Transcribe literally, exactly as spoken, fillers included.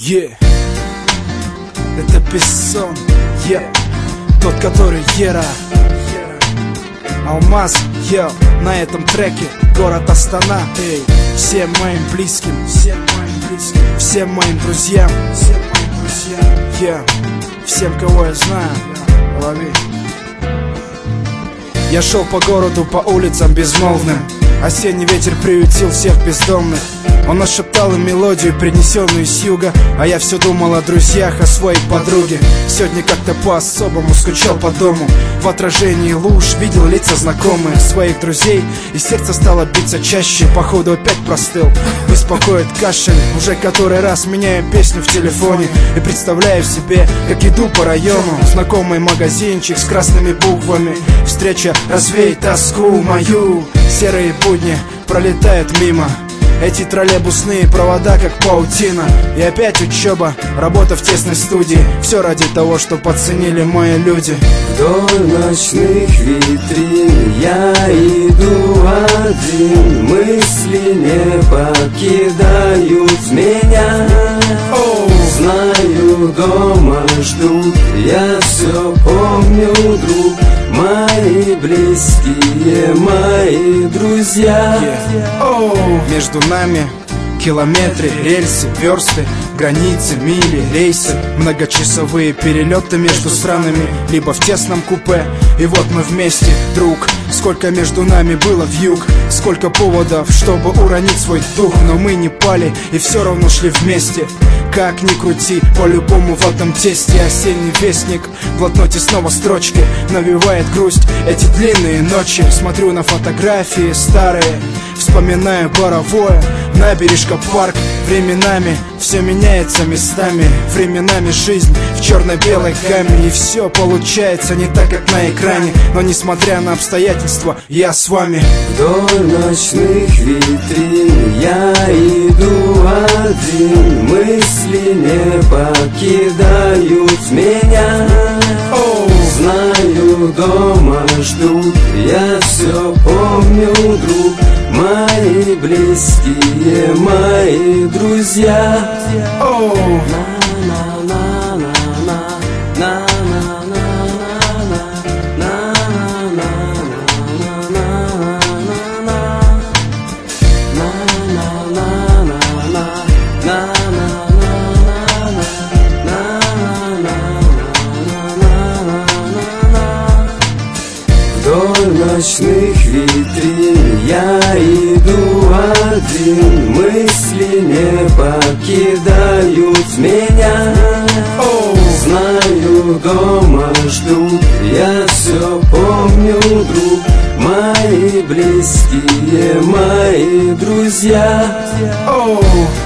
Yeah. Это Пессон, yeah. Тот, который Ера. Алмаз, yeah. На этом треке город Астана. Эй. Всем моим близким, всем моим близким, всем моим друзьям, всем моим друзьям, yeah. Всем, кого я знаю, yeah. Лови. Я шел по городу, по улицам безмолвным. Осенний ветер приютил всех бездомных. Он нашептал им мелодию, принесенную с юга. А я все думал о друзьях, о своей подруге. Сегодня как-то по-особому скучал по дому. В отражении луж видел лица знакомых своих друзей, и сердце стало биться чаще. Походу опять простыл, беспокоит кашель. Уже который раз меняю песню в телефоне и представляю себе, как иду по району. Знакомый магазинчик с красными буквами. Встреча развеет тоску мою. Серые будни пролетают мимо. Эти троллейбусные провода, как паутина. И опять учеба, работа в тесной студии. Все ради того, что подценили мои люди. Вдоль ночных витрин я иду один. Мысли не покидают меня. Oh. Знаю, дома ждут, я все помню, друг. Мои близкие, мои друзья, yeah. Oh. Между нами километры, рельсы, версты, границы, мили, рейсы, многочасовые перелеты между странами, либо в тесном купе. И вот мы вместе, друг. Сколько между нами было вьюг, сколько поводов, чтобы уронить свой дух. Но мы не пали и все равно шли вместе. Как ни крути, по-любому в этом тесте. Осенний вестник, в блокноте снова строчки. Навевает грусть эти длинные ночи. Смотрю на фотографии старые, вспоминаю Боровое, набережка, парк. Временами все меняется местами. Временами жизнь в черно-белой гамме. И все получается не так, как на экране. Но несмотря на обстоятельства, я с вами. Вдоль ночных витрин я иду один. Мысли не покидают меня. Oh. Знаю, дома ждут, я все помню, друг. Мои близкие, мои друзья. Oh. Вдоль ночных витрин я иду один. Мысли не покидают меня. Oh. Знаю, дома ждут, я все помню, друг. Мои близкие, мои друзья. Oh.